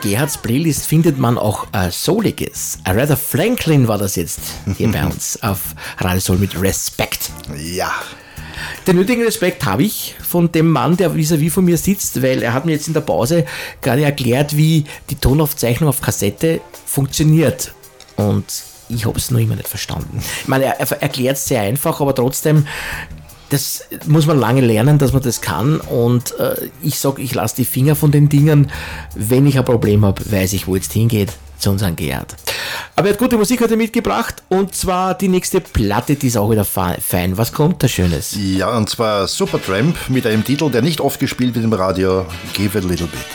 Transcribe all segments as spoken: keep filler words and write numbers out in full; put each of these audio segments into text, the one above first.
Gerhards Playlist findet man auch äh, Souliges. Aretha Franklin war das jetzt hier bei uns auf Radio Soul mit Respect. Ja. Den nötigen Respekt habe ich von dem Mann, der vis-à-vis von mir sitzt, weil er hat mir jetzt in der Pause gerade erklärt, wie die Tonaufzeichnung auf Kassette funktioniert. Und ich habe es noch immer nicht verstanden. Ich meine, er, er erklärt es sehr einfach, aber trotzdem, das muss man lange lernen, dass man das kann. Und äh, ich sage, ich lasse die Finger von den Dingen. Wenn ich ein Problem habe, weiß ich, wo jetzt hingeht, zu unserem Gerhard. Aber er hat gute Musik heute mitgebracht, und zwar die nächste Platte, die ist auch wieder fein. Was kommt da Schönes? Ja, und zwar Supertramp mit einem Titel, der nicht oft gespielt wird im Radio, Give a Little Bit.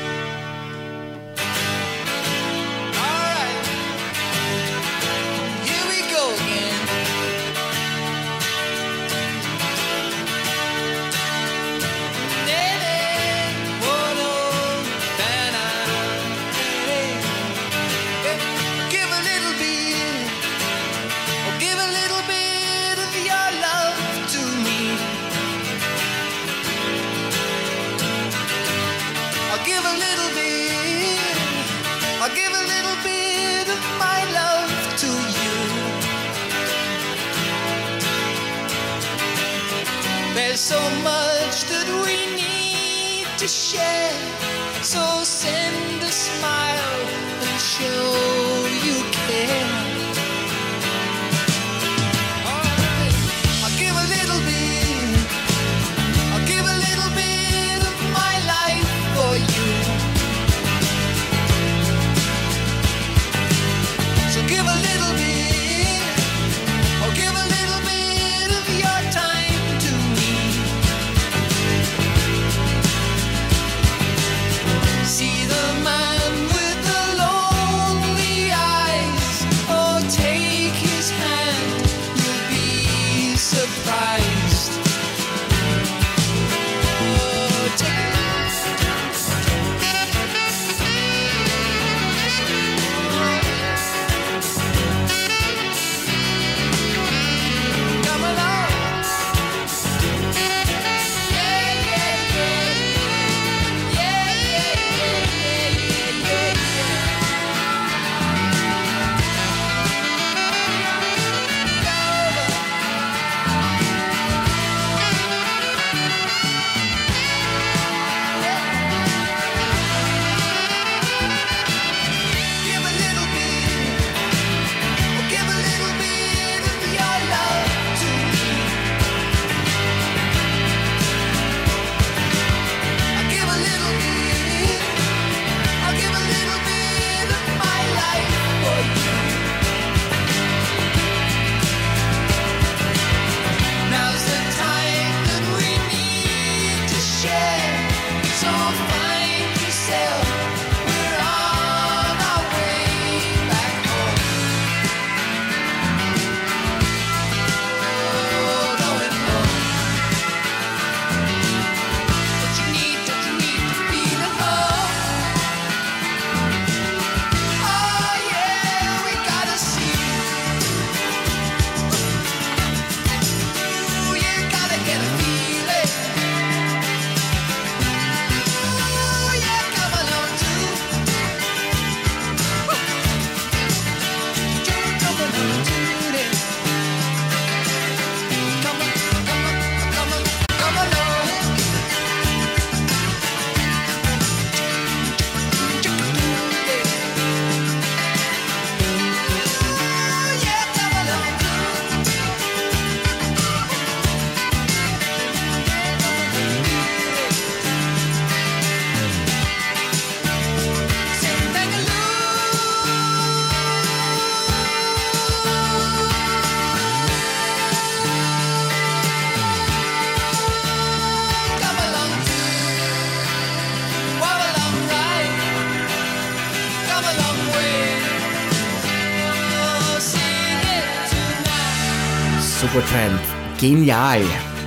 Supertramp, genial.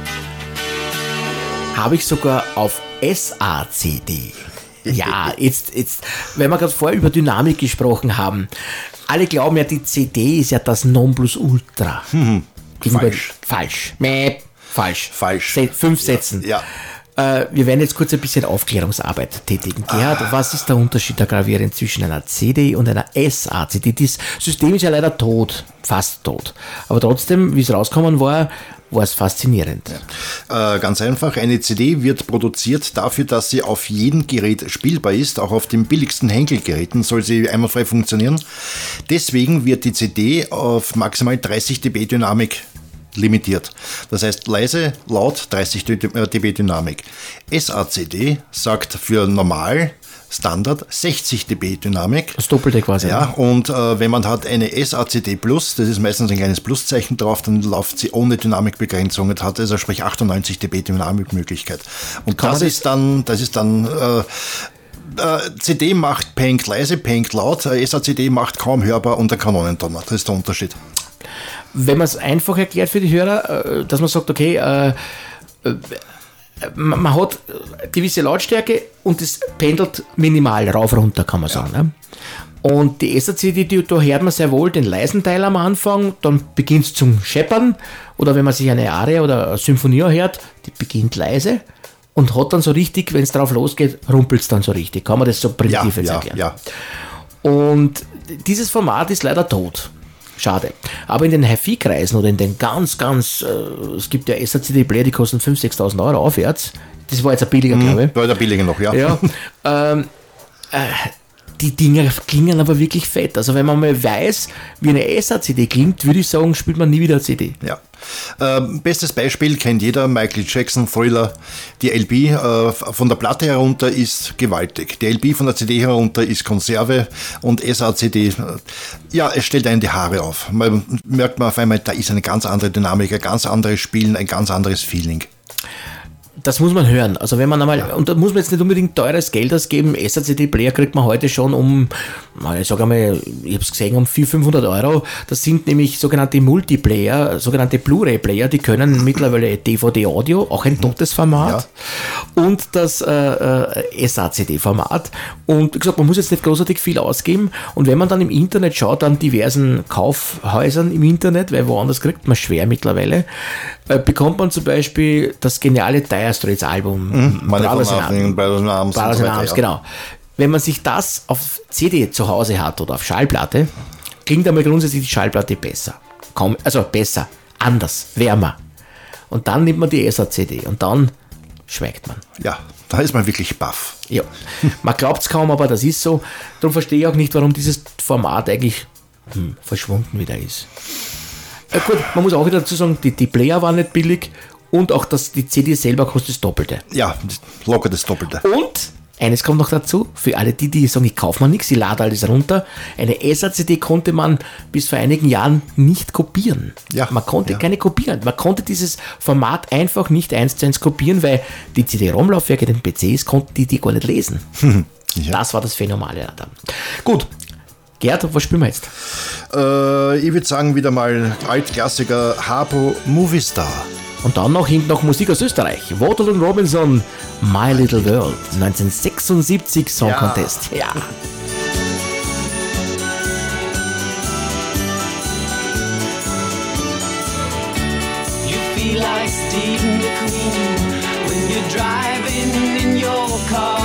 Habe ich sogar auf S A C D. Ja, jetzt, jetzt, wenn wir gerade vorher über Dynamik gesprochen haben, alle glauben ja, die C D ist ja das Nonplusultra. Hm, falsch. Falsch. Mäh, falsch. Falsch. Se- fünf Sätzen. Ja. Äh, wir werden jetzt kurz ein bisschen Aufklärungsarbeit tätigen. Gerhard, ah. was ist der Unterschied der gravierend zwischen einer C D und einer S A C D? Das System ist ja leider tot, fast tot. Aber trotzdem, wie es rausgekommen war, war es faszinierend. Ja. Äh, ganz einfach, eine C D wird produziert dafür, dass sie auf jedem Gerät spielbar ist. Auch auf den billigsten Henkel-Geräten soll sie einwandfrei funktionieren. Deswegen wird die C D auf maximal dreißig Dezibel Dynamik limitiert. Das heißt leise, laut, dreißig Dezibel Dynamik. S A C D sagt für normal Standard sechzig Dezibel Dynamik. Das Doppelte quasi. Ja, und äh, wenn man hat eine S A C D Plus, das ist meistens ein kleines Pluszeichen drauf, dann läuft sie ohne Dynamikbegrenzung und hat also sprich achtundneunzig Dezibel Dynamikmöglichkeit. Und das, das ist dann, das ist dann äh, äh, C D macht Pank leise, Pank laut, äh, S A C D macht kaum hörbar und der Kanonentonner. Das ist der Unterschied. Wenn man es einfach erklärt für die Hörer, dass man sagt, okay, äh, man hat gewisse Lautstärke und es pendelt minimal rauf runter, kann man sagen. Ja. Ne? Und die S A C D, da hört man sehr wohl den leisen Teil am Anfang, dann beginnt es zum Scheppern, oder wenn man sich eine Arie oder eine Symphonie hört, die beginnt leise und hat dann so richtig, wenn es drauf losgeht, rumpelt es dann so richtig. Kann man das so primitiv ja, jetzt ja, erklären? Ja. Und dieses Format ist leider tot. Schade. Aber in den Hi-Fi-Kreisen oder in den ganz, ganz, äh, es gibt ja S A C D-Player, die kosten fünftausend, sechstausend Euro aufwärts. Das war jetzt ein billiger, mhm, glaube ich. War der billiger noch, ja. ja ähm, äh, die Dinger klingen aber wirklich fett. Also wenn man mal weiß, wie eine S A C D klingt, würde ich sagen, spielt man nie wieder C D. Ja. Ähm, bestes Beispiel kennt jeder, Michael Jackson, Thriller. Die L B äh, von der Platte herunter ist gewaltig. Die L B von der C D herunter ist Konserve und S A C D, äh, ja, es stellt einen die Haare auf. Man merkt man auf einmal, da ist eine ganz andere Dynamik, ein ganz anderes Spielen, ein ganz anderes Feeling. Das muss man hören. Also wenn man einmal, ja. Und da muss man jetzt nicht unbedingt teures Geld ausgeben. S A C D-Player kriegt man heute schon um, ich sage einmal, ich habe es gesehen, um vierhundert, fünfhundert Euro. Das sind nämlich sogenannte Multiplayer, sogenannte Blu-ray-Player, die können mittlerweile D V D-Audio, auch ein totes Format, ja. und das äh, äh, S A C D-Format. Und wie gesagt, man muss jetzt nicht großartig viel ausgeben. Und wenn man dann im Internet schaut, an diversen Kaufhäusern im Internet, weil woanders kriegt man schwer mittlerweile, äh, bekommt man zum Beispiel das geniale Dire Straits Album, mhm, Brothers in Arms, Brothers in Arms, genau. Wenn man sich das auf C D zu Hause hat oder auf Schallplatte, klingt einmal grundsätzlich die Schallplatte besser. Kaum, also besser, anders, wärmer. Und dann nimmt man die S A C D und dann schweigt man. Ja, da ist man wirklich baff. Ja, man glaubt es kaum, aber das ist so. Darum verstehe ich auch nicht, warum dieses Format eigentlich hm, verschwunden wieder ist. Ja, gut, man muss auch wieder dazu sagen, die, die Player waren nicht billig und auch das, die C D selber kostet das Doppelte. Ja, locker das Doppelte. Und eines kommt noch dazu, für alle die, die sagen, ich kaufe mir nichts, ich lade alles runter. Eine S A C D konnte man bis vor einigen Jahren nicht kopieren. Ja, man konnte ja. keine kopieren. Man konnte dieses Format einfach nicht eins zu eins kopieren, weil die C D-ROM-Laufwerke, den P Cs, konnten die die gar nicht lesen. Ja. Das war das Phänomale daran. Gut, Gerd, was spielen wir jetzt? Äh, ich würde sagen, wieder mal Altklassiker Harpo Movie Star. Und dann noch hinten noch Musik aus Österreich. Waterloo Robinson, My Little World, neunzehnhundertsechsundsiebzig Song ja. Contest. Ja. You feel like Steve McQueen when you're driving in your car.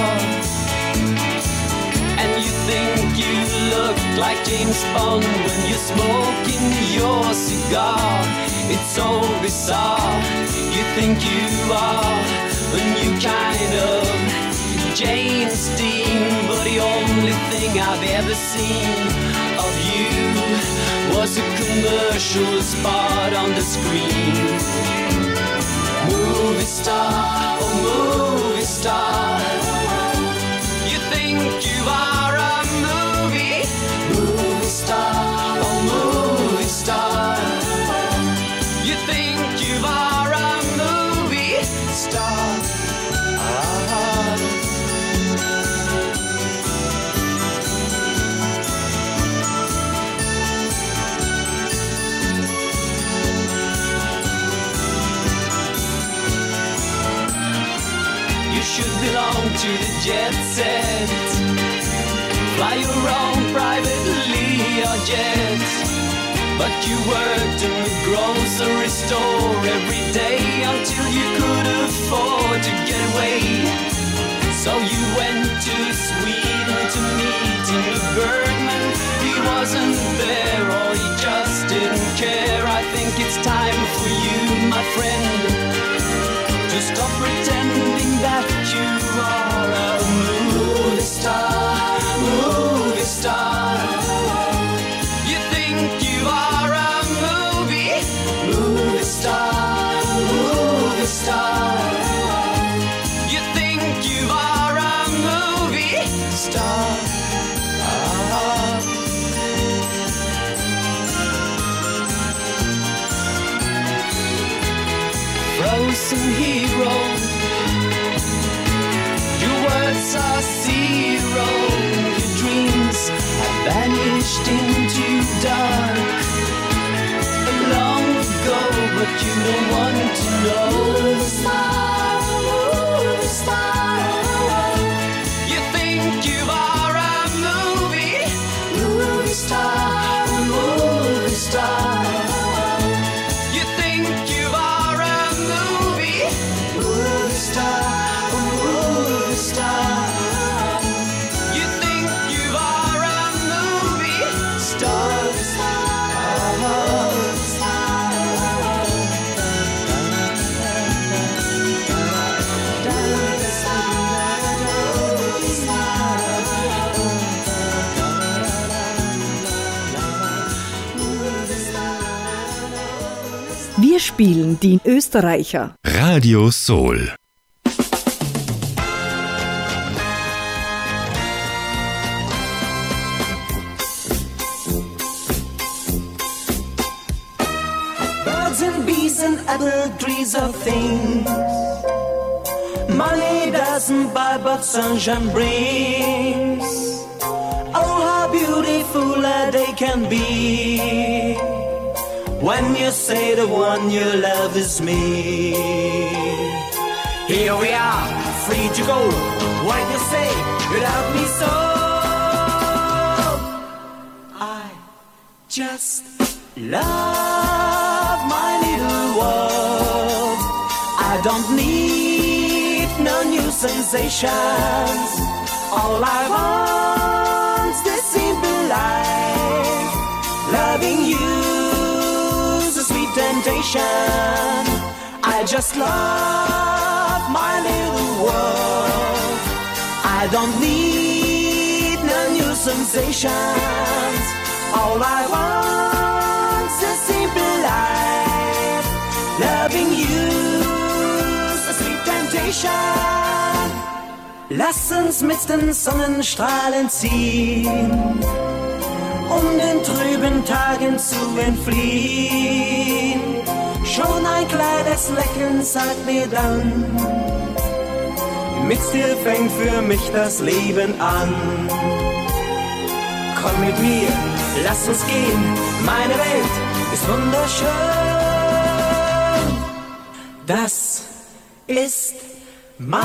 And you think you look like James Bond when you're smoking your cigar. It's so bizarre, you think you are a new kind of James Dean, but the only thing I've ever seen of you was a commercial spot on the screen. Movie star, oh movie star, you think you are a movie, movie star, oh movie star. You think you are a movie star. Ah. You should belong to the jet set. Fly your own private Learjet. But you worked in the grocery store every day until you could afford to get away. So you went to Sweden to meet Ingmar Bergman. He wasn't there or he just didn't care. I think it's time for you, my friend, to stop pretending that you are a movie star, movie star. You think you are a movie, movie star, movie star. You think you are a movie star. Ah. Frozen hero, your words are zero. Your dreams have vanished into dark long ago, but you don't want to know. Movie star, movie star. You think you are a movie, movie star, movie star. You think you are a movie, movie star, movie star. You think you are a movie star, star, Wir spielen die Österreicher. Radio Soul. Birds and bees and apple trees are things money doesn't buy, but sunshine brings. Oh, how beautiful a day can be when you say the one you love is me. Here we are, free to go, when you say you love me so. I just love my little world. I don't need no new sensations. All I want's this simple life, loving you's a sweet temptation. I just love my little world. I don't need no new sensations. All I want's a simple life, loving you's a sweet temptation. Lass uns mit den Sonnenstrahlen ziehen, um den trüben Tagen zu entfliehen. Schon ein kleines Lächeln sagt mir dann, mit dir fängt für mich das Leben an. Komm mit mir, lass uns gehen, meine Welt ist wunderschön. Das ist meine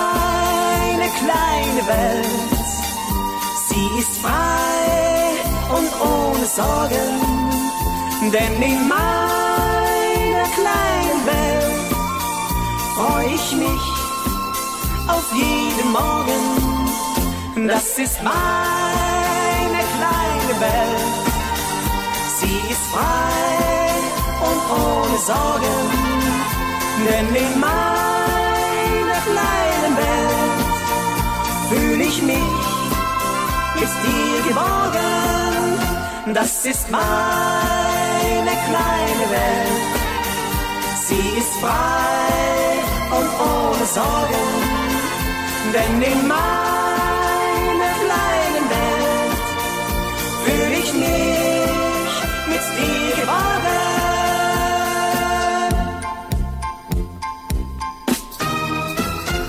kleine Welt, sie ist frei und ohne Sorgen, denn in meiner kleinen Welt freu ich mich auf jeden Morgen. Das ist meine kleine Welt, sie ist frei und ohne Sorgen, denn in meiner kleinen Welt fühl ich mich ist dir geborgen. Das ist meine kleine Welt, sie ist frei und ohne Sorgen, denn in meiner